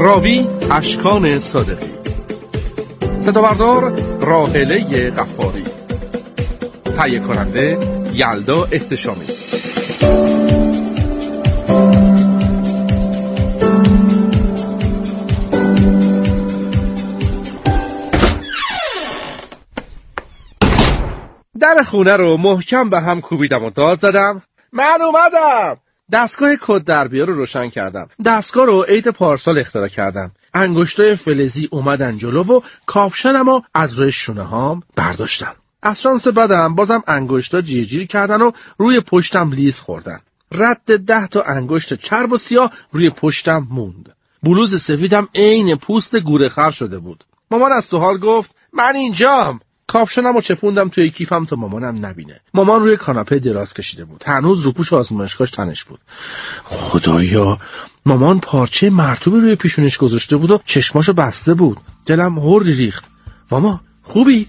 راوی اشکان صادقی، صدابردار راحله غفاری، تهیه کننده یلدا احتشامی. در خونه رو محکم به هم کوبیدم و داد زدم من اومدم. دستگاه کد دربیار رو روشن کردم. دستگاه رو عید پارسال اختراع کردم. انگشتای فلزی اومدن جلو و کاپشنمو از روی شونه هام برداشتم. از شانس بدم بازم انگشتا جیرجیر کردن و روی پشتم لیز خوردن. رد 10 تا انگشت چرب و سیاه روی پشتم موند. بلوز سفیدم عین پوست گورخر شده بود. مامان از تو حال گفت من اینجام. کاپشنمو چپوندم توی کیفم تا مامانم نبینه. مامان روی کاناپه دراز کشیده بود. هنوز روپوش آزمایشگاهش تنش بود. خدایا، مامان پارچه مرطوبی روی پیشونش گذاشته بود و چشماشو بسته بود. دلم هوری ریخت. ماما خوبی؟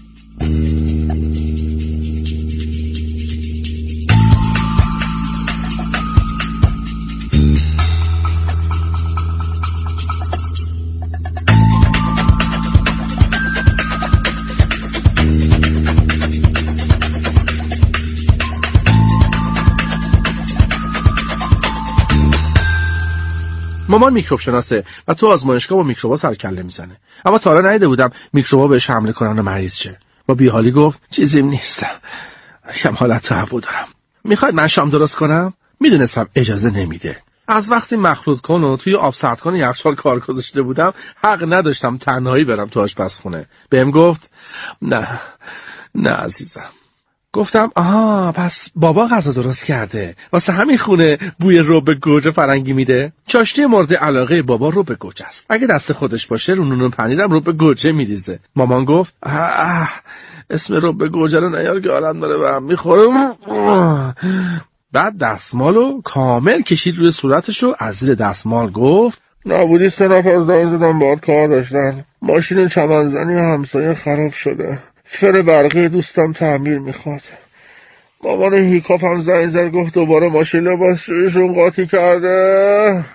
مامان میکروب شناسه و تو آزمایشگاه با میکروبا سرکله میزنه. اما تا حالا ندیده بودم میکروبا بهش حمله کنن و مریض شه. با بیحالی گفت چیزیم نیستم. کم حالت تهوع دارم. میخواید من شام درست کنم؟ میدونستم اجازه نمیده. از وقتی مخلوط کن و توی آب سرد کن یخچال کار گذاشته بودم حق نداشتم تنهایی برم تو آشپزخونه. بهم گفت نه عزیزم. گفتم آها پس بابا غذا درست کرده، واسه همین خونه بوی رب گوجه فرنگی میده. چاشنی مورد علاقه بابا رب گوجه است. اگه دست خودش باشه رو نون و پنیرم رب گوجه میریزه. مامان گفت اسم رب گوجه رو نیار که حالم داره به هم میخوره. بعد دستمالو کامل کشید روی صورتشو، از زیر دستمال گفت نبودی 3 نفر زنگ زدن باهات کار داشتن. ماشین چمنزنی همسایه خراب شده. فر برقی دوستم تعمیر میخواد. مامان هیکاپ هم زنگ زد گفت دوباره ماشین لباسشون قاطی کرده.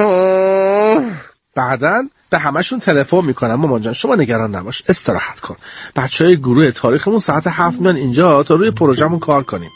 بعدن به همشون تلفن میکنم مامان جان شما نگران نباش، استراحت کن. بچهای گروه تاریخمون ساعت 7 میان اینجا تا روی پروژمون کار کنیم.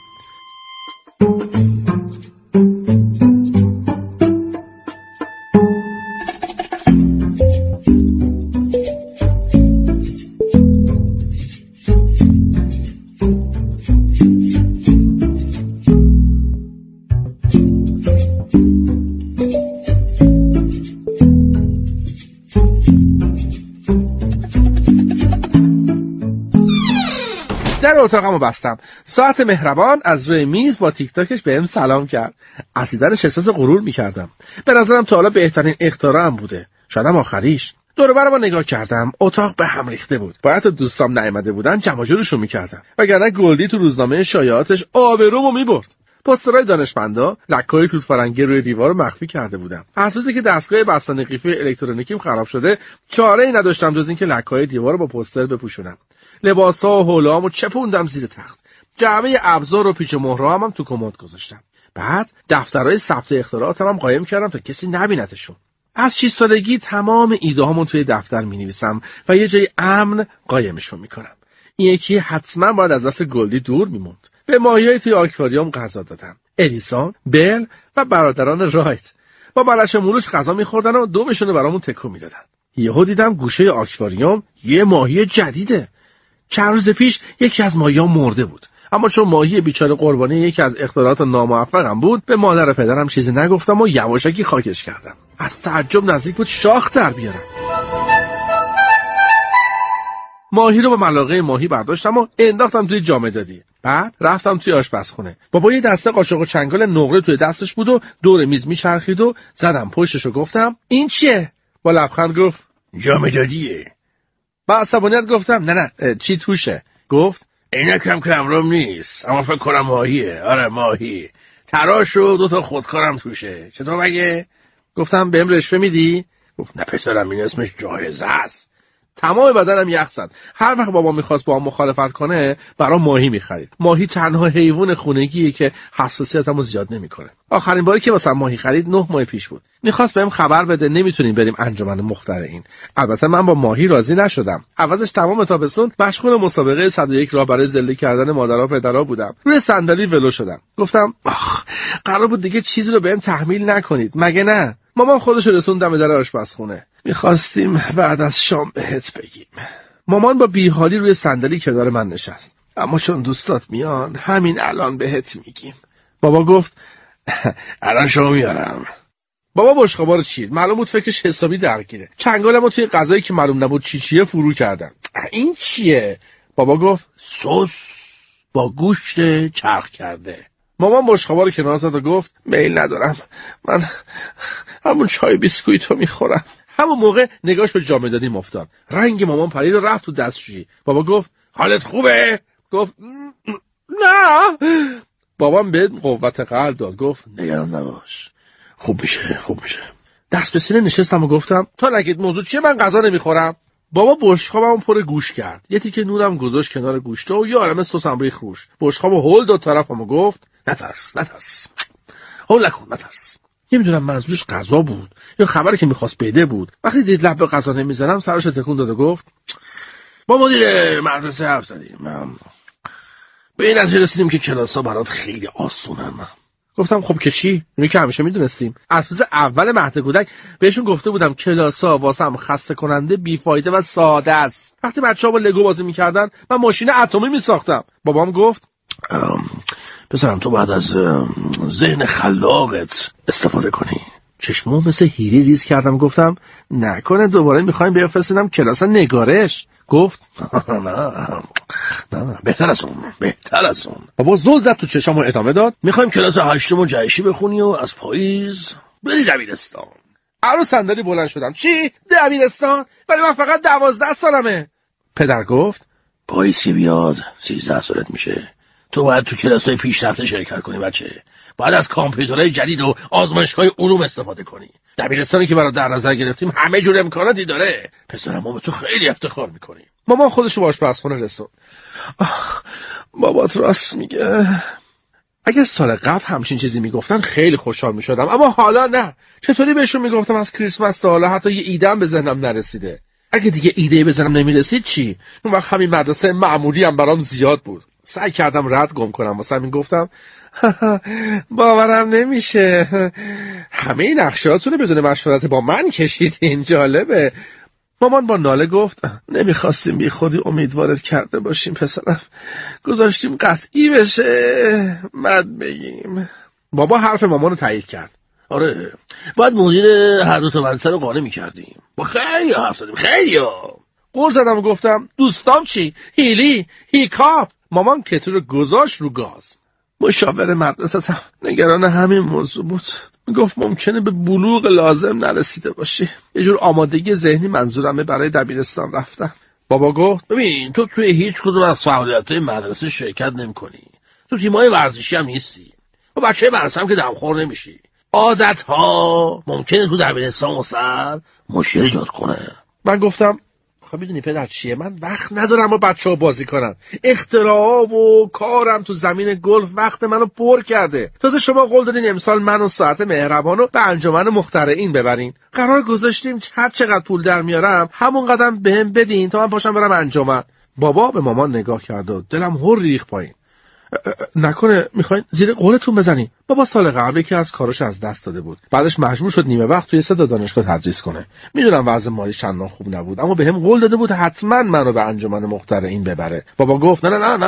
در اتاقمو بستم. ساعت مهربان از روی میز با تیک تاکش بهم سلام کرد. از دیدنش احساس غرور میکردم. به نظرم تا حالا بهترین اختراعم بوده. شایدم آخریش. دور و برم نگاه کردم. اتاق به هم ریخته بود. باید دوستام نیامده بودن جمع جورشون میکردم. وگرنه گلدی تو روزنامه شایعاتش آبرومو میبرد. پوسترهای دانشمندا، لکه‌های توت فرنگی روی دیوار مخفی کرده بودم. از روزی که دستگاه بستن قیفی الکترونیکیم خراب شده، چاره‌ای نداشتم جز اینکه لکه‌های دیوار رو با پوستر بپوشونم. لباسا و حوله‌امو چپوندم زیر تخت. جعبه ابزار و پیچ و مهره‌ام هم تو کمد گذاشتم. بعد دفترهای ثبت اختراعاتم هم قایم کردم تا کسی نبینتشون. از 6 سالگی تمام ایده‌هامو توی دفتر می‌نویسم و یه جای امن قایمشون می‌کنم. این یکی حتما باید از دست گلدی دور می‌موند. به ماهیای توی آکواریوم غذا دادم. ادیسون، بل و برادران رایت با بلش موروش غذا می‌خوردن و دومشون رو برامون تکون می‌دادن. یهو دیدم گوشه آکواریوم یه ماهی جدیده. چند روز پیش یکی از ماهی‌ها مرده بود. اما چون ماهی بیچاره قربانی یکی از اختراعات ناموفقم بود، به مادر و پدرم چیزی نگفتم و یواشکی خاکش کردم. از تعجب نزدیک بود شاخ در بیارم. ماهی رو با ملاقه ماهی برداشتم و انداختم توی جامدادی. بعد رفتم توی آشپزخونه. بابا یه دسته قاشق و چنگال نقره توی دستش بود و دور میز میچرخید و زدم پشتش و گفتم این چیه؟ با لبخند گفت جامدادیه. با عصبانیت گفتم نه چی توشه؟ گفت اینکم کمرم نیست اما فکر کنم ماهیه. آره ماهی، تراش و 2 تا خودکارم توشه. چطور مگه؟ گفتم بهم رشوه میدی؟ گفت نه پسرم این اسمش جایزه است. تمام بدنم یخ زد. هر وقت بابا میخواست با هم مخالفت کنه برام ماهی میخرید. ماهی تنها حیوان خونگیه که حساسیتمو زیاد نمیکنه. آخرین باری که واسم ماهی خرید 9 ماه پیش بود. میخواست بهم خبر بده نمیتونیم بریم انجمن مخترعین. البته من با ماهی راضی نشدم. عوضش تمام تابستون مشغول مسابقه 101 راه برای زنده کردن مادرها و پدرها بودم. روی صندلی ولو شدم. گفتم قرار بود دیگه چیزی رو بهم تحمیل نکنید مگه نه؟ مامان خودش رسوند دم در آشپزخونه. میخواستیم بعد از شام بهت بگیم. مامان با بیحالی روی صندلی کنار من نشست. اما چون دوستات میان همین الان بهت میگیم. بابا گفت الان شما میارم. بابا بشقابا رو چید. معلوم بود فکرش حسابی درگیره. چنگالمو توی غذایی که معلوم نبود چیه فرو کردم. این چیه؟ بابا گفت سس با گوشت چرخ کرده. مامان بشقابا رو کنار زد و گفت میل ندارم. من همون چای بیسکویتو میخورم. همون موقع نگاش به جامدادیم افتاد. رنگ مامان پرید و رفت تو دستشویی. بابا گفت حالت خوبه؟ گفت نه. بابام به قوت قلب داد. گفت نگران نباش. خوب میشه. دست به سینه نشستم و گفتم تا نگید موضوع چیه من غذا نمیخورم. بابا بشقابمو پر گوش کرد. یه تیکه نونم گذاشت کنار گوشت و یه عالمه سسم ریخت روش. بشقابو هول داد طرفم و گفت نترس. هول نکن نترس. نمیدونم منظورش غذا بود یا خبری که میخواست بده بود. وقتی دید لب به غذا نمیزنم سرش تکون داد و گفت با مدیر مدرسه حرف زدیم. به این نتیجه رسیدیم که کلاسا برات خیلی آسونن. گفتم خب که چی؟ اینو که همیشه میدونستیم. از روز اول مهد کودک بهشون گفته بودم کلاسا واسم خسته کننده، بیفایده و ساده است. وقتی بچه‌ها با لگو بازی میکردن من ماشین اتمی میساختم. بابام گفت پسرم تو بعد از ذهن خلاقت استفاده کنی. چشمو مثل حیری ریز کردم. گفتم نکنه دوباره میخوایم بفرستینم کلاس نگارش. گفت نه بهتر از اون. بابا زل زد تو چشم و ادامه داد میخوایم کلاس 8 جهشی بخونی و از پاییز بری دبیرستان. رو صندلی بلند شدم. چی؟ دبیرستان؟ ولی من فقط 12 سالمه. پدر گفت پاییز که بیاد 13 سالت میشه. تو باید تو کلاس‌های پیشرفته شرکت کنی بچه. باید از کامپیوترهای جدید و آزمایشگاه علوم استفاده کنی. دبیرستانی که برای در نظر گرفتیم همه جور امکاناتی داره. پسرم ما به تو خیلی افتخار میکنیم. مامان خودش رو آشپزخونه رسوند. بابات راست میگه. اگر سال قبل همچین چیزی میگفتن خیلی خوشحال میشدم، اما حالا نه. چطوری بهشون میگفتم از کریسمس تا حالا حتی یه ایده‌ام به ذهنم نرسیده. اگه دیگه ایده به ذهنم نمیرسید چی؟ اون وقت همین مدرسه معمولی هم برام زیاد بود. سعی کردم رد گم کنم. واسه همین گفتم باورم نمیشه همه نقشه‌هاتون رو بدون مشورت با من کشیدین. جالبه. مامان با ناله گفت نمیخواستیم بی خودی امیدوارت کرده باشیم پسرم. گذاشتیم قطعی بشه بعد بگیم. بابا حرف مامان رو تایید کرد. آره باید مدیر هر دو تا مدرسه رو قانع میکردیم. با خیلی حرف زدیم خیلی قول زدم و گفتم دوستام چی؟ هیلی هیکاپ. مامان کتری رو گذاشت رو گاز. مشاور مدرسه نگران همین موضوع بود. میگفت ممکنه به بلوغ لازم نرسیده باشی. یه جور آمادگی ذهنی منظورمه برای دبیرستان رفتن. بابا گفت ببین تو توی هیچ کدوم از فعالیت‌های مدرسه شرکت نمی‌کنی. تو تیم‌های ورزشی هم نیستی. با بچه مدرسه هم که دمخور نمیشی. عادت‌ها ممکنه تو دبیرستان واسه مشکل ایجاد کنه. من گفتم خب میدونی پدر چیه؟ من وقت ندارم با بچه‌ها بازی کنم. اختراع و کارم تو زمین گلف وقت منو پر کرده. تازه شما قول دادین امسال من و ساعت مهربانو به انجمن مخترعین ببرین. قرار گذاشتیم هر چقدر پول در میارم همون قدم بهم بدین تا من پاشم برم انجمن. بابا به مامان نگاه کرد و دلم هر ریخت پایین. نکنه میخواین زیر قولتون بزنین؟ بابا سال قبل یکی از کاراش از دست داده بود. بعدش مجبور شد نیمه وقت توی 3 دانشگاه تدریس کنه. میدونم وضع مالی چندان خوب نبود، اما بهم قول داده بود حتما منو به انجمن مخترعین ببره. بابا گفت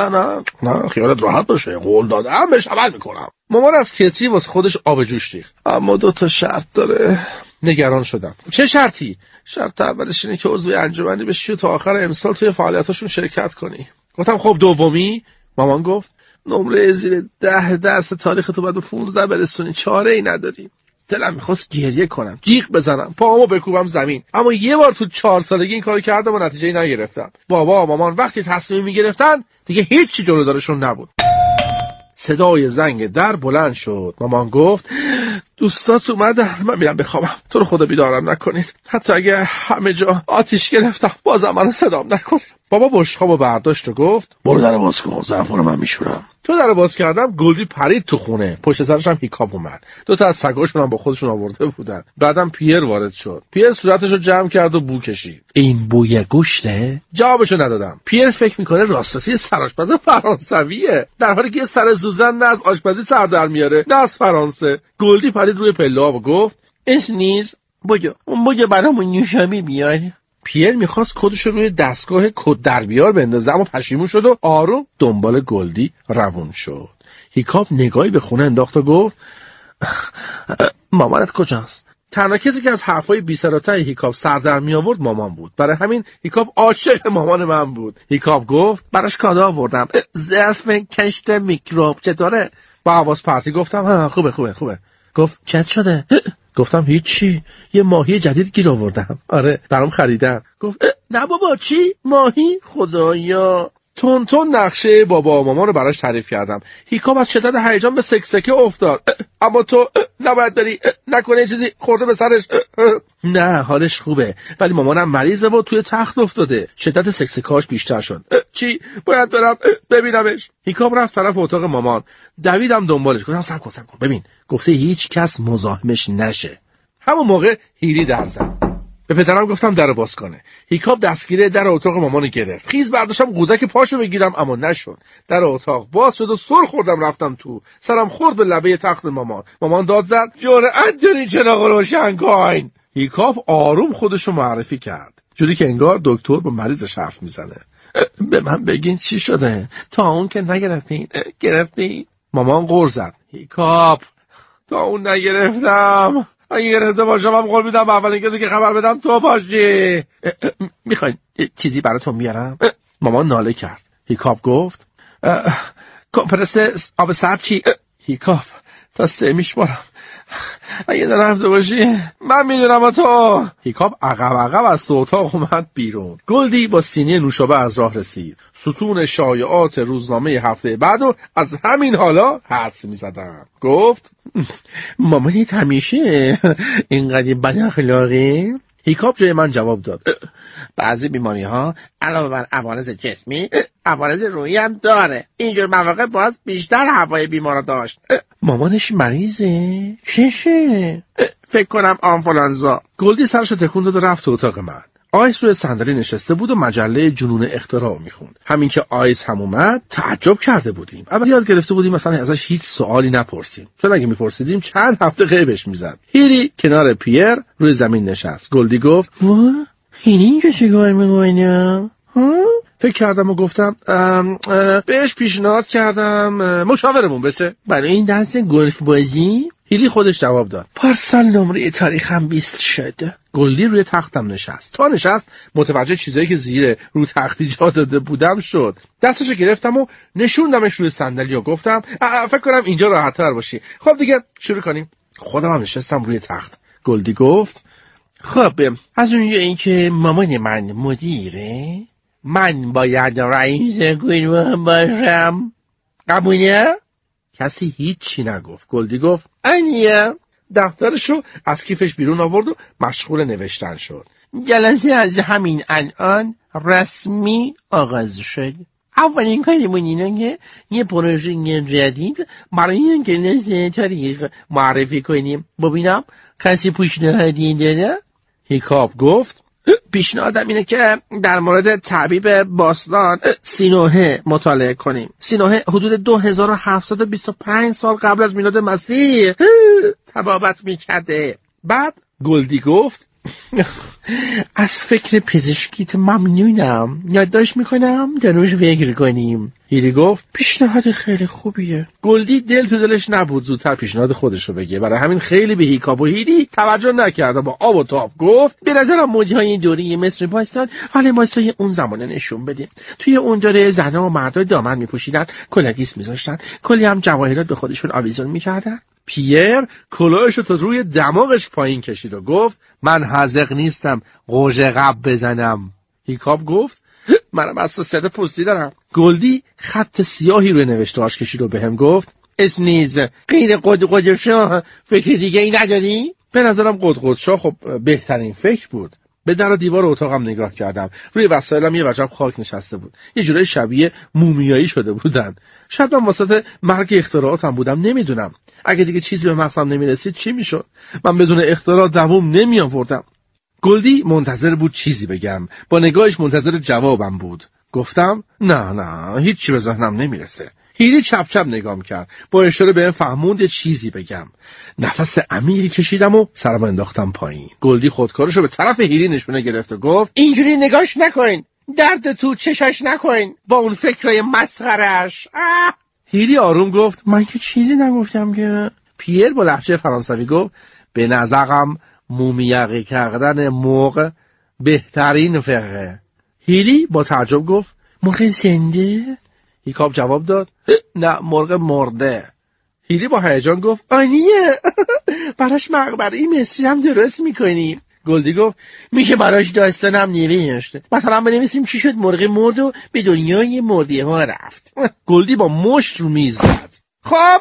نه خیالت راحت باشه، قول دادم بهش عمل میکنم. مامان از کتری واسه خودش آب جوش ریخت. اما 2 تا شرط داره. نگران شدم. چه شرطی؟ شرط اولش اینه که عضو انجمنی بشی و تا آخر امسال توی فعالیتاشون شرکت کنی. گفتم خب دومی؟ مامان گفت نمره زیر 10 درس تاریخ تو بعد 15 برسونی، چاره ای نداری. دلم میخواست گریه کنم، جیغ بزنم، پاهامو بکوبم زمین، اما یه بار تو 4 سالگی این کارو کردم و نتیجه‌ای نگرفتم. بابا مامان وقتی تصمیم میگرفتن دیگه هیچی جلودارشون نبود. صدای زنگ در بلند شد. مامان گفت دوستات اومدن، من میرم بخوابم، تو رو خدا بیدارم نکنید، حتی اگه همه جا آتیش گرفتم بازم منو صدام نکنید. بابا بشقابو برداشت و گفت برو در باز کن، ظرفا رو من میشورم. تو در باز کردم، گلدی پرید تو خونه، پشت سرش هم هیکاپ اومد. دو تا از سگاشون هم با خودشون آورده بودن. بعدم پیر وارد شد. پیر صورتشو جمع کرد و بو کشید. این بوی گوشته؟ جوابشو ندادم. پیر فکر میکنه راستاسی سرآشپز فرانسویه، در حالی که سر سوزن نه از آشپزی سر در میاره نه از فرانسه. گلدی پرید روی پله‌ها و گفت اش نیز بوجا برامون نوشابه بیار. پیر میخواست کدش روی دستگاه کد در بیار بندازه، اما پشیمون شد و آروم دنبال گلدی روون شد. هیکاپ نگاهی به خونه انداخت و گفت مامانت کجاست؟ تنها کسی که از حرفای بی سر و ته هیکاپ سر در می آورد مامان بود. برای همین هیکاپ عاشق مامان من بود. هیکاپ گفت براش کادو آوردم، ظرف کشت میکروب. چطوره؟ با حواس پرتی گفتم خوبه. گفت چت شده؟ گفتم هیچی، یه ماهی جدید گیر آوردم. آره برام خریدم. گفت نه بابا چی؟ ماهی؟ خدایا. تون نقشه بابا و مامان رو براش تعریف کردم. هیکاپ از شدت هیجان به سکسکه افتاد. اما تو نباید بری، نکنه یه چیزی خورده به سرش. نه حالش خوبه، ولی مامانم مریضه و توی تخت افتاده. شدت سکسکاش بیشتر شد. چی؟ باید برم ببینمش. هیکاپ رفت طرف اتاق مامان. دویدم دنبالش. گفتم صبر کن ببین، گفته هیچ کس مزاحمش نشه. همون موقع هیلی در زد. به پدرم گفتم در باز کنه. هیکاپ دستگیره در اتاق مامانو گرفت. خیز برداشتم قوزک پاشو بگیرم، اما نشد. در اتاق باز شد و سر خوردم رفتم تو. سرم خورد به لبه تخت مامان داد زد جرأت داری چراغ روشن کن. هیکاپ آروم خودشو معرفی کرد، جوری که انگار دکتر با مریضش حرف میزنه. به من بگین چی شده؟ تا اون که نگرفتین؟ گرفتین؟ مامان غر زد. هیکاپ تا اون نگرفتم. اگه گرفته باشم هم قول میدم اولین کسی که خبر بدم تو باشی. میخواین چیزی براتون بیارم؟ مامان ناله کرد. هیکاپ گفت کمپرس آب سرد چی؟ هیکاپ تا 3 میشمارم، اگه نرفته باشی من میدونم. تو هیکاپ عقب از اتاق اومد بیرون. گلدی با سینی نوشابه از راه رسید. ستون شایعات روزنامه هفته بعدو از همین حالا حدس میزدم. گفت مامانیت همیشه اینقدر بد اخلاقی؟ هیکاپ جای من جواب داد بعضی بیماری ها علاوه بر عوارض جسمی عوارض روحی هم داره. اینجور مواقع باز بیشتر هوای بیمارا داشت. مامانش مریضه؟ چشه؟ فکر کنم آنفولانزا. گلدی سرشو تکون داد و رفت تو اتاق من. آیس روی صندلی نشسته بود و مجله جنون اختراع میخوند. همین که آیس هم اومد تعجب کرده بودیم. البته یاد گرفته بودیم مثلا ازش هیچ سوالی نپرسیم، چون اگه میپرسیدیم چند هفته غیبش میزد. هیری کنار پیر روی زمین نشست. گلدی گفت وا هیری اینجا چیکار میکنه؟ فکر کردم و گفتم بهش پیشنهاد کردم مشاورمون بشه برای این درس گلف بازی. هیلی خودش جواب داد پارسال نمره تاریخم 20 شد. گلدی روی تختم نشست. تا نشست متوجه چیزایی که زیر رو تختی جا داده بودم شد. دستشو گرفتم و نشوندمش روی صندلی و گفتم فکر کنم اینجا راحت‌تر باشی. خب دیگه شروع کنیم. خودم هم نشستم روی تخت. گلدی گفت خب از اون این که مامان من مدیره، من باید رئیس گروه باشم. قبوله؟ کسی هیچی نگفت. گلدی گفت انیه. دفترشو از کیفش بیرون آورد و مشغول نوشتن شد. جلسه از همین الان رسمی آغاز شد. اولین کارمون اینه که یه پروژه جدید برای این جلسه تاریخ معرفی کنیم. ببینم کسی پیشنهادی داره؟ هیکاپ گفت پیشنهادم اینه که در مورد طبیب باستان سینوحه مطالعه کنیم. سینوحه حدود 2725 سال قبل از میلاد مسیح طبابت میکرده. بعد گلدی گفت از فکر پزشکیت ممنونم، یادداشت میکنم در روش فکر کنیم. هیلی گفت پیشنهاد خیلی خوبیه. گلدی دل تو دلش نبود زودتر پیشنهاد خودش رو بگه، برای همین خیلی به هیکاپ و هیلی توجه نکرد. با آب و تاب گفت به نظرم موجهای این دوره مصر باستان حال ماستای اون زمانه نشون بدیم. توی اون دوره زنها و مردها دامن میپوشیدن، کلاگیس میذاشتن، کلی هم جواهرات به خودشون آویزون میکردن. پیر کلاهشو تا روی دماغش پایین کشید و گفت من حاضق نیستم قوژه قب بزنم. هیکاپ گفت منم حساسیت پوستی دارم. گلدی خط سیاهی روی نوشته‌اش کشید و بهم گفت اسنیز غیر قدقدشا فکر دیگه ای نداری؟ به نظرم قدقدشا خب بهترین فکر بود. به در و دیوار اتاقم نگاه کردم. روی وسایلم یه وجب خاک نشسته بود. یه جورای شبیه مومیایی شده بودن. شاید من واسط مرگ اختراعاتم بودم، نمیدونم. اگه دیگه چیزی به مغزم نمیرسید چی میشد؟ من بدون اختراع دووم نمی آوردم. گلدی منتظر بود چیزی بگم. با نگاهش منتظر جوابم بود. گفتم نه هیچی به ذهنم نمیرسه. هیلی چپ چپ نگام کرد. با اشاره بهم فهموند یه چیزی بگم. نفس عمیقی کشیدم و سرم انداختم پایین. گلدی خودکارشو به طرف هیلی نشونه گرفت و گفت اینجوری نگاش نکن. درد تو چشاش نکن با اون فکرای مسخره‌اش. هیلی آروم گفت من که چیزی نگفتم که. پیر با لهجه فرانسوی گفت به نظرم مومیایی کردن مرغ بهترین فقه. هیلی با تعجب گفت مرغ زنده؟ هیکاپ جواب داد نه مرغ مرده. هیلی با هیجان گفت آنیه براش مقبره مصری هم درست میکنیم. گلدی گفت میشه براش داستانم نوشت، مثلا بنویسیم چی شد مرغ مرد و به دنیای مرده ها رفت. گلدی با مشت رو میز زد. خب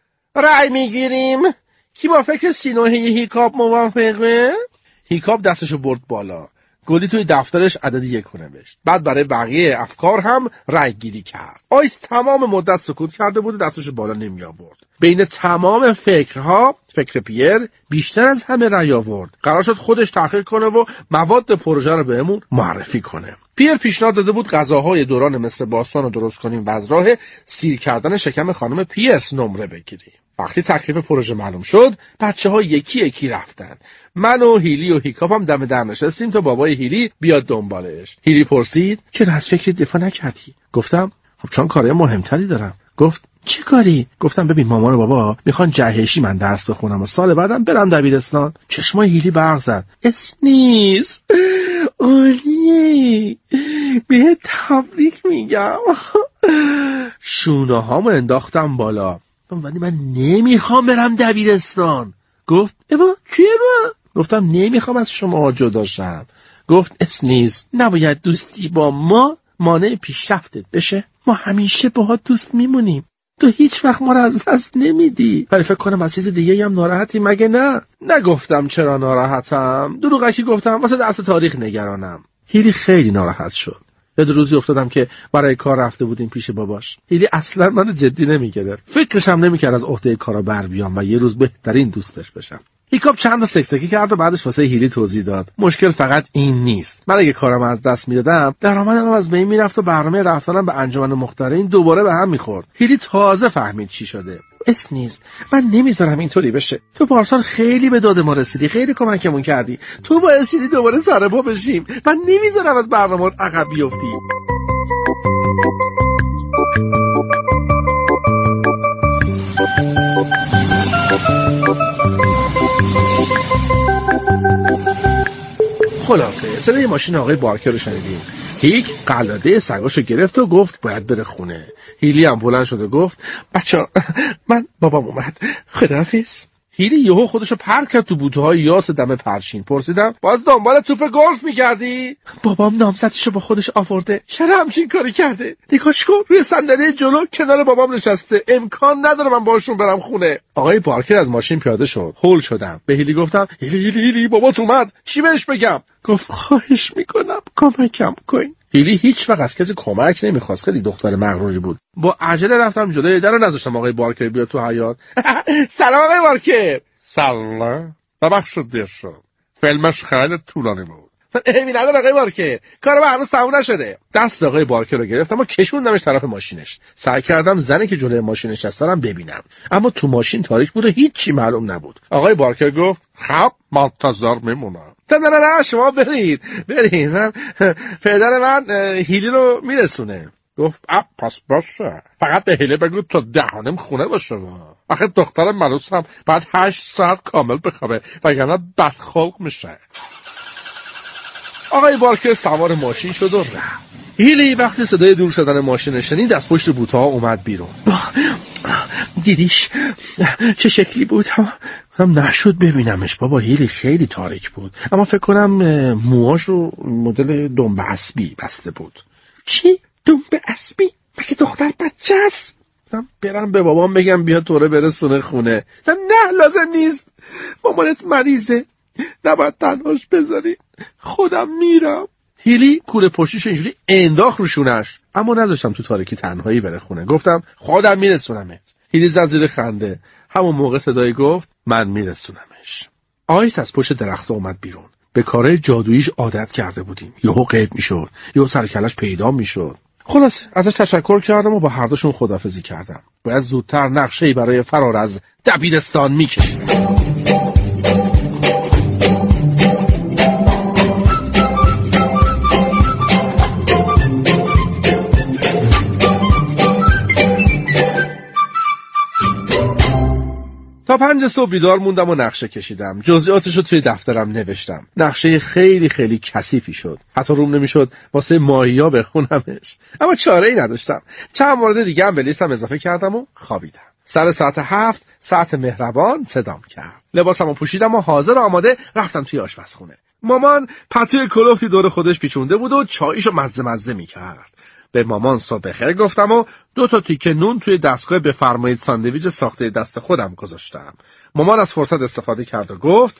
رأی میگیریم کی با فکر سینوحه هیکاپ موافقه؟ هیکاپ دستشو برد بالا. گلدی توی دفترش عدد 1 نوشت. بعد برای بقیه افکار هم رأی گیری کرد. آیس تمام مدت سکوت کرده بود و دستشو بالا نمی آورد. بین تمام فکرها فکر پیر بیشتر از همه رأی آورد. قرار شد خودش تحقیق کنه و مواد پروژه رو بهمون معرفی کنه. پیر پیشنهاد داده بود غذاهای دوران مصر باستان رو درست کنیم و از راه سیر کردن شکم خانم پیرس نمره بگیریم. وقتی تکلیف پروژه معلوم شد بچه‌ها یکی یکی رفتن. من و هیلی و هیکاپ هم دم در نشستیم تا بابای هیلی بیاد دنبالش. هیلی پرسید چرا از فکر دفاع نکردی؟ گفتم خب چون کارهای مهمتری دارم. گفت چه کاری؟ گفتم ببین مامان و بابا میخوان جهشی من درس بخونم و سال بعدم برم دبیرستان. چشمای هیلی برق زد. اسم نیست عالیه به تبریک میگم. شونه هامو انداختم بالا. ولی من نمیخوام برم دبیرستان. گفت اوا چرا؟ گفتم نمیخوام از شما جدا شم. گفت اسم نیست نباید دوستی با ما مانع پیشرفتت بشه. ما همیشه باهات دوست میمونیم. تو هیچ وقت ما رو از دست نمیدی. ولی فکر کنم از چیز دیگه هم ناراحتی مگه نه؟ نگفتم چرا ناراحتم. دروغکی گفتم واسه درس تاریخ نگرانم. هیلی خیلی ناراحت شد. یه روزی افتادم که برای کار رفته بودیم پیش باباش. هیلی اصلا منو جدی نمیگرفت. فکرش هم نمیکرد از عهده کارا بر بیام و یه روز بهترین دوستش بشم. هیکاپ چند تا سکسکی کرد و بعدش واسه هیلی توضیح داد. مشکل فقط این نیست. من اگه کارم از دست میدادم، درآمدم از بین میرفت و برنامه رفتنم به انجمن مخترعین دوباره به هم میخورد. هیلی تازه فهمید چی شده. اسم نیست. من نمیذارم اینطوری بشه. تو پارسال خیلی به داد ما رسیدی، خیلی کمکمون کردی. تو باعث شدی دوباره سر پا بشیم. من نمیذارم از برنامه‌ات عقب بیفتی. خلاصه صدای ماشین آقای بارکر رو شنیدیم. هیک قلاده سگاشو گرفت و گفت باید بره خونه. هیلی هم بلند شد و گفت بچه‌ها من بابام اومد، خداحافظ. هیلی یهو خودشو پرت کرد تو بوته‌های یاس دم پرچین. پرسیدم باز دنبال توپ گلف می‌گردی؟ بابام نامزدشو با خودش آورده. چرا همچین کاری کرده؟ نگاش کن روی صندلی جلو کنار بابام نشسته. امکان نداره من باشون برم خونه. آقای بارکر از ماشین پیاده شد. هول شدم. به هیلی گفتم هیلی بابات اومد. چی بهش بگم؟ گفت خواهش میکنم کمکم کن. هیلی هیچ وقت از کسی کمک نمیخواست. خیلی دختر مغروری بود. با عجله رفتم جلوی در و نذاشتم آقای بارکر بیاد تو حیاط. سلام آقای بارکر. سلام. ببخشید دیر شد. فیلمش خیلی طولانی بود. ایمی نداره آقای بارکر. کار ما هنوز تموم نشده. دست آقای بارکر رو گرفتم و کشوندمش طرف ماشینش. سعی کردم زنی که جلوی ماشینش نشستم ببینم. اما تو ماشین تاریک بود و هیچی معلوم نبود. آقای بارکر گفت خب منتظر میمونم. نه شما برید. من پدر من هیلی رو میرسونه. گفت پس باشه. فقط به هیلی بگو تا دهانم خونه باشه. آخه دختر ملوس هم بعد 8 ساعت کامل بخوابه وگرنه بدخلق میشه. آقای بارکر سوار ماشین شد و رفت. هیلی وقتی صدای دور شدن ماشین شنید از پشت بوت‌ها اومد بیرون. دیدیش چه شکلی بود؟ هم نشد ببینمش بابا. هیلی خیلی تاریک بود. اما فکر کنم موهاش رو مدل دنبه اسبی بسته بود. چی؟ دنبه اسبی؟ مگه دختر بچه است؟ گفتم برم به بابام بگم بیا تو رو برسونه خونه. نه لازم نیست، مامانت مریضه، نباید تنهاش بذاری، خودم میرم. هیلی کوله پشتیشو اینجوری انداخت رو شونش، اما نذاشتم تو تاریکی تنهایی بره خونه. گفتم خودم میرسونمت. هیلی زد زیر خنده. همون موقع صدای گفت من میرسونمش. آیس از پشت درخت اومد بیرون. به کارهای جادوییش عادت کرده بودیم. یهو غیب میشد، یهو سرکلش پیدا میشد. خلاص ازش تشکر کردم و با هر دوشون خداحافظی کردم. باید زودتر نقشه‌ای برای فرار از دبیرستان میکشیدم. تا 5 صبح بیدار موندم و نقشه کشیدم. جزئیاتش رو توی دفترم نوشتم. نقشه خیلی خیلی کثیفی شد. حتی روم نمیشد واسه ماهیا بخونمش. اما چاره‌ای نداشتم. چند مورد دیگه هم به لیستم اضافه کردم و خوابیدم. سر ساعت 7 ساعت مهربان صدام کرد. لباسمو پوشیدم و حاضر آماده رفتم توی آشپزخونه. مامان پتوی کلفتی دور خودش پیچونده بود و چاییشو مزه میکرد. به مامان صبح بخیر گفتم و 2 تا تیکه نون توی دستگاه بفرمایید ساندویچ ساخته دست خودم گذاشتم. مامان از فرصت استفاده کرد و گفت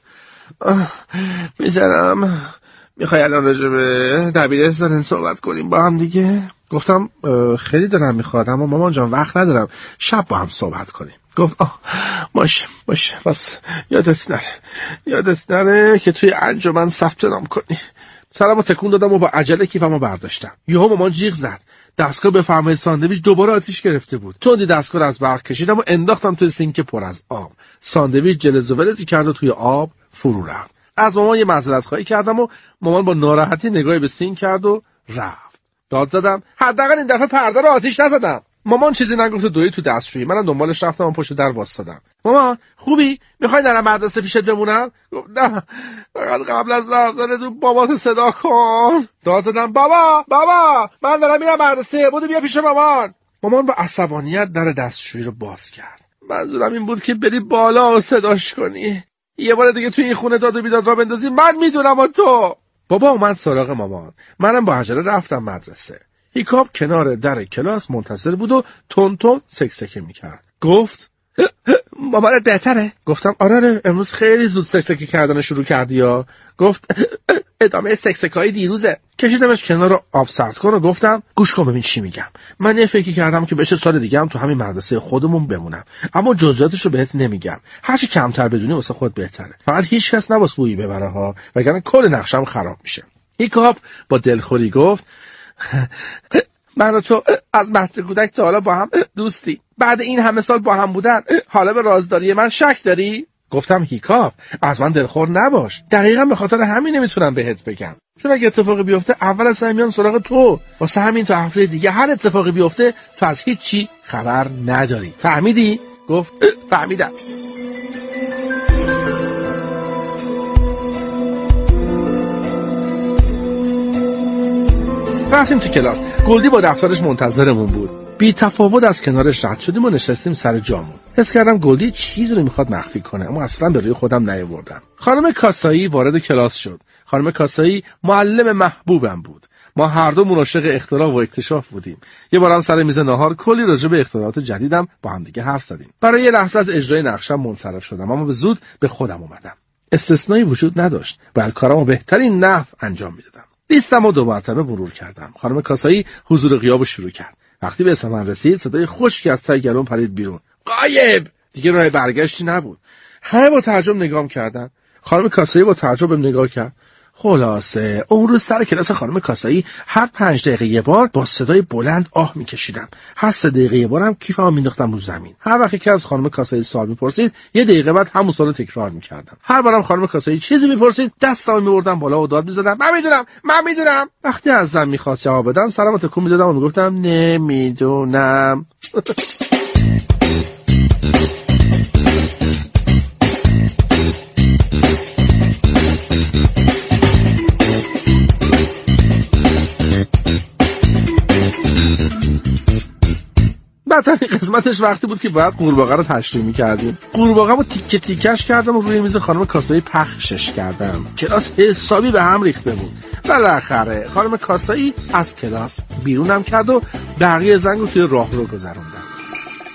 میذارم میخوای الان راجع به دبیرستان صحبت کنیم با هم دیگه؟ گفتم خیلی دارم میخواد، اما مامان جان وقت ندارم، شب با هم صحبت کنیم. گفت باشه بس یادت نره که توی انجمن ثبت نام کنی. سرمو تکون دادم و با عجله کیفمو برداشتم. یهو مامان جیغ زد. دستگاه بفرمایید ساندویچ دوباره آتیش گرفته بود. تندی دستگاه رو از برق کشیدم و انداختم توی سینک پر از آب. ساندویچ جلز و ولزی کرد و توی آب فرو رفت. از مامان یه معذرت خواهی کردم و مامان با ناراحتی نگاهی به سینک کرد و رفت. داد زدم حداقل این دفعه پرده رو آتیش نزدم. مامان چیزی نگفت و دوید تو دستشویی. منم دنبالش رفتم و پشت در واسادم. مامان خوبی؟ میخوای نرم مدرسه پیشت بمونم؟ گفت نه، فقط قبل از رفتن تو باباتو صدا کن. داد زدم بابا من دارم میرم مدرسه، بودو بیا پیش مامان. مامان با عصبانیت در دستشویی رو باز کرد. منظورم این بود که بری بالا و صداش کنی. یه بار دیگه توی این خونه داد و بیداد را بندازی من میدونم و تو. بابا اومد سراغ مامان. منم با عجله رفتم مدرسه. هیکاپ کنار در کلاس منتظر بود و تون سکسکه میکرد. گفت مامانت بهتره؟ گفتم آره امروز خیلی زود سکسکه کردن شروع کردی یا. گفت ادامه سکسکای دیروزه. کشیدمش کنار رو آب سرد کن و گفتم گوش کن ببین چی میگم. من یه فکری کردم که بشه سال دیگه هم تو همین مدرسه خودمون بمونم، اما جزئیاتش رو بهت نمیگم. هرچی کمتر بدونی واسه خود بهتره. فقط هیچ کس نباس بویی ببره ها، وگرنه کل نقشم خراب میشه. هیکاپ با دلخوری گفت من و تو از مهد کودک تا حالا با هم دوستی، بعد این همه سال با هم بودن حالا به رازداری من شک داری؟ گفتم هیکاپ از من دلخور نباش، دقیقا به خاطر همین نمیتونم بهت بگم، چون اگه اتفاقی بیفته اول از میان سراغ تو، واسه همین تا هفته دیگه هر اتفاقی بیفته تو از هیچ چی خبر نداری. فهمیدی؟ گفت فهمیدم. رفتیم تو کلاس. گلدی با دفترش منتظرمون بود. بی تفاوت از کنارش رد شدیم و نشستیم سر جامون. حس کردم گلدی چیزی رو میخواد مخفی کنه، اما اصلا به روی خودم نیاوردم. خانم کاسایی وارد کلاس شد. خانم کاسایی معلم محبوبم بود. ما هر دو عاشق اختراع و اکتشاف بودیم. یه بارم سر میز ناهار کلی راجع به اختراعات جدیدم با هم دیگه حرف زدیم. برای یه لحظه از اجرای نقشم منصرف شدم، اما به زود به خودم اومدم. استثنایی وجود نداشت. باید کارمو بهترین نحو انجام میدادم. لیستمو 2 مرتبه مرور کردم. خانم کاسایی حضور غیاب شروع کرد. وقتی به اسم من رسید صدای خشکی از ته گلوم پرید بیرون. غایب! دیگه راه برگشتی نبود. همه با تعجب نگام کردن. خانم کاسایی با تعجب بهم نگاه کرد. خلاصه اون روز سر کلاس خانم کاسایی هر 5 دقیقه یه بار با صدای بلند آه میکشیدم. هر 3 دقیقه یه بارم کیفمو مینداختم رو زمین. هر وقت که از خانم کاسایی سوال میپرسید 1 دقیقه بعد همون سوالو تکرار میکردم. هر بارم خانم کاسایی چیزی میپرسید دستامو میبردم بالا و داد میزدم من میدونم. وقتی ازم میخواست جواب بدم سرمو تکون میدادم و میگفتم نمیدونم. بدترین قسمتش وقتی بود که باید قورباغه رو تشریح می‌کردیم. قورباغه‌مو تیکه تیکش کردم و روی میز خانم کاسایی پخشش کردم. کلاس حسابی به هم ریخته بود. بالاخره خانم کاسایی از کلاس بیرونم کرد و بقیه زنگ رو توی راهرو گذروندم.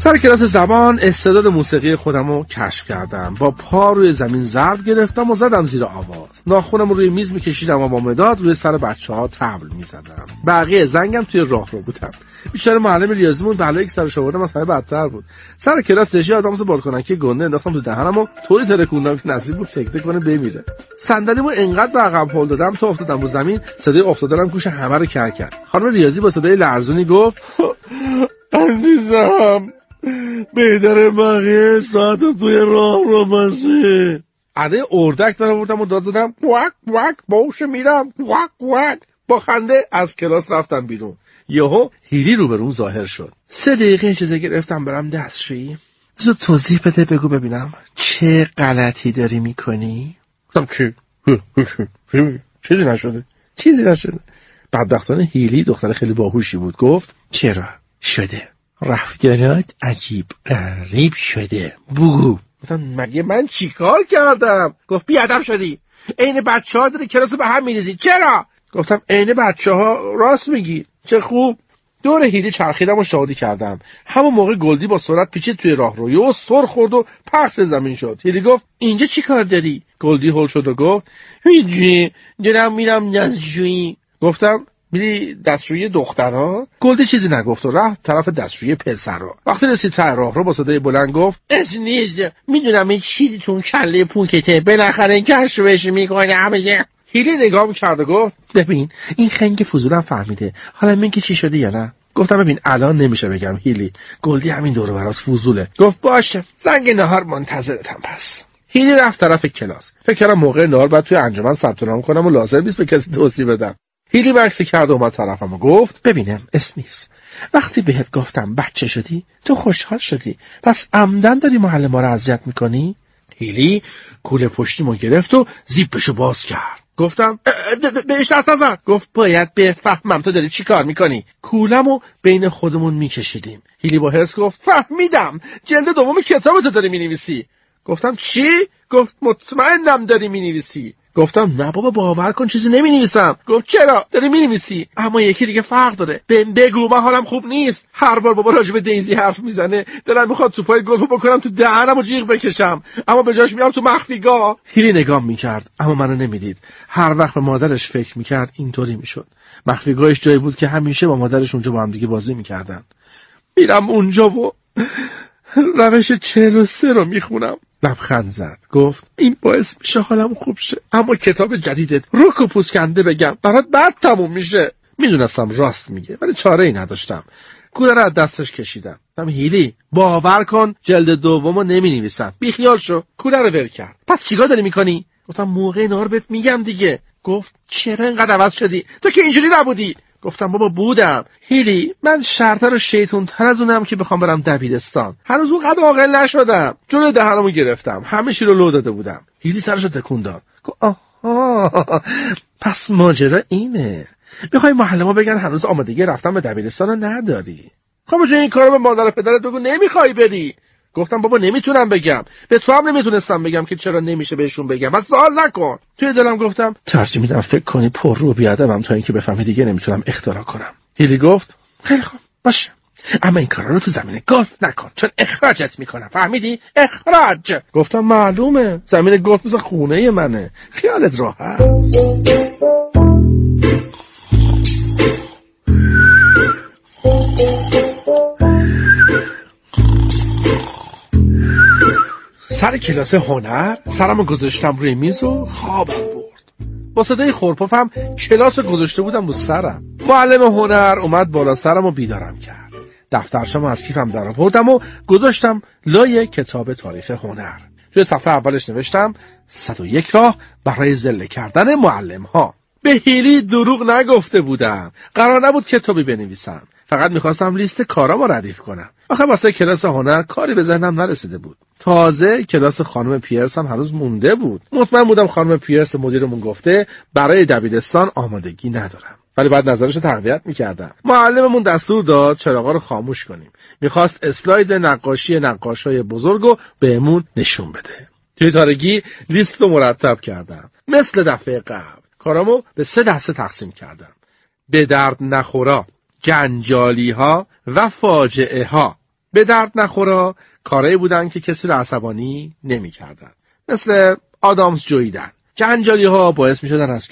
سر کلاس زبان استعداد موسیقی خودم رو کشف کردم. با پا روی زمین ضرب گرفتم و زدم زیر آواز. ناخنم روی میز میکشیدم و با مداد روی سر بچه‌ها طبل میزدم. بقیه زنگم توی راهرو بودم. بیچاره معلم ریاضیمون بلایی که سرش آوردم از همه بدتر بود. سر کلاس دژی آدامس بادکنکی گنده انداختم تو دهنم و طوری ترکوندم که نصیب بود تک تک کنه بمیره. صندلیمو انقدر به عقب هل دادم تا افتادم رو زمین. صدای افتادنم گوش همه رو کر کرد. خانم ریاضی با صدای لرزونی گفت عزیزم بهتره بقیه ساعت توی راه رو باشی. عده اردک درآوردم و داد زدم واک واک باشه میرم واک واک. با خنده از کلاس رفتم بیرون. یهو هیلی روبروم ظاهر شد. 3 دقیقه اجازه گرفتم برم دستشویی. زود توضیح بده، بگو ببینم چه غلطی داری میکنی؟ گفتم چیزی نشده. بدبختانه هیلی دختر خیلی باهوشی بود. گفت چرا شده؟ رفتارات عجیب غریب شده. بگو. گفتم مگه من چیکار کردم؟ گفت بیادب شدی. عین بچه‌ها داری کلاسو به هم می‌ریزی. چرا؟ گفتم عین بچه‌ها. راست میگی. چه خوب. دور هیلی چرخیدم و شادی کردم. همون موقع گلدی با سرعت پیچید توی راهرو و سر خورد و پخش زمین شد. هیلی گفت اینجا چی کار داری؟ گلدی هول شد و گفت هیچی، دارم میرم دستشویی. گفتم میری دستشویی دخترها؟ گلدی چیزی نگفت و رفت طرف دستشویی پسرها. وقتی رسید ته راهرو با صدای بلند گفت نیست، میدونم این چیزی تو کله پوکته، بالاخره کشفش میکنم. هیلی نگاه کرد و گفت ببین این خنگ فضولم فهمیده، حالا من که چی شده یا نه؟ گفتم ببین الان نمیشه بگم هیلی، گلدی همین دور و براش فضوله. گفت باشه زنگ نهار منتظرتم. پس هیلی رفت طرف کلاس. فکر کردم موقع نهار بعد توی انجمن ثبت نام کنم و لازم نیست به کسی توصیه بدم. هیلی مکسی کرد و اومد طرفم و گفت ببینم اسمیس، وقتی بهت گفتم بچه شدی تو خوشحال شدی، پس عمدن داری معلم‌ها رو اذیت میکنی؟ هیلی کوله پشتیمو گرفت و زیپشو باز کرد. گفتم بهش دست نزن. گفت باید بفهمم تو داری چی کار میکنی. کولمو بین خودمون میکشیدیم. هیلی با حرص گفت فهمیدم، جلد دوم کتابتو داری مینویسی. گفتم چی؟ گفت مطمئنم داری مینویسی. گفتم نه بابا باور کن چیزی نمی‌نویسم. گفت چرا؟ داری می‌نویسی. اما یکی دیگه فرق داره. بگو من حالم خوب نیست. هر بار بابا راجع به دیزی حرف میزنه دلم میخواد توپای گلفو بکنم تو دهنم و جیغ بکشم، اما به جاش میام تو مخفیگاه. هیلی نگام میکرد اما منو نمیدید. هر وقت به مادرش فکر میکرد اینطوری میشد. مخفیگاهش جایی بود که همیشه با مادرش اونجا با هم دیگه بازی میکردن. میرم اونجا و روش 43 رو میخونم. لبخند زد. گفت این باعث میشه حالم خوب شه، اما کتاب جدیدت رک و پوسکنده بگم برات بد تموم میشه. میدونستم راست میگه ولی چاره ای نداشتم. کوله رو از دستش کشیدم. گفتم هیلی باور کن جلد دومو نمینویسم، بیخیال شو. کوله رو ول کرد. پس چیکار داری میکنی؟ گفتم موقع نهار بهت میگم دیگه. گفت چرا اینقدر عوض شدی؟ تو که اینجوری نبودی. گفتم بابا بودم. هیلی من شرطه رو شیطون تر از اونم که بخوام برم دبیرستان. هنوز اونقدر عاقل نشدم. جلوی دهنمو گرفتم. همه چی رو لو داده بودم. هیلی سرشو تکون داد. گفت آها پس ماجرا اینه. میخوای معلم‌ها بگن هنوز آمادگی رفتن به دبیرستان رو نداری. خب چون این کارو به مادر و پدرت بگو نمیخوای بری. گفتم بابا نمیتونم بگم. به تو هم نمیتونستم بگم که چرا نمیشه بهشون بگم. بس سوال نکن. توی دلم گفتم ترجیح میدم فکر کنی پر رو بیادبم تا اینکه بفهمی دیگه نمیتونم اختراع کنم. هیلی گفت خیلی خوب باشه، اما این کارا رو تو زمین گلف نکن چون اخراجت میکنم، فهمیدی؟ اخراج. گفتم معلومه، زمین گلف مثل خونه منه، خیالت راحت. سر کلاس هنر سرمو گذاشتم روی میز و خوابم برد. با صدای خورپفم کلاس رو گذاشته بودم رو سرم. معلم هنر اومد بالا سرم و بیدارم کرد. دفترچه‌مو از کیفم در آوردم و گذاشتم لای کتاب تاریخ هنر. توی صفحه اولش نوشتم 101 راه برای ذله کردن معلم‌ها. به هیلی دروغ نگفته بودم. قرار نبود کتابی بنویسم. فقط میخواستم لیست کارامو ردیف کنم. آخه واسه کلاس هنر کاری به ذهنم نرسیده بود. تازه کلاس خانم پیرس هم هنوز مونده بود. مطمئن بودم خانم پیرس مدیرمون گفته برای دبیرستان آمادگی ندارم. ولی بعد نظرشو تقویت میکردم. معلممون دستور داد چراغا رو خاموش کنیم. میخواست اسلاید نقاشی نقاشای بزرگو بهمون نشون بده. توی تاریکی لیست رو مرتب کردم. مثل دفعه قبل کارامو به 3 دسته تقسیم کردم. به درد نخورا، جنجالی ها و فاجعه ها. به درد نخورا کارایی بودن که کسی رو عصبانی نمی‌کردن. مثل آدامس جویدن. جنجالی ها باعث می شدن از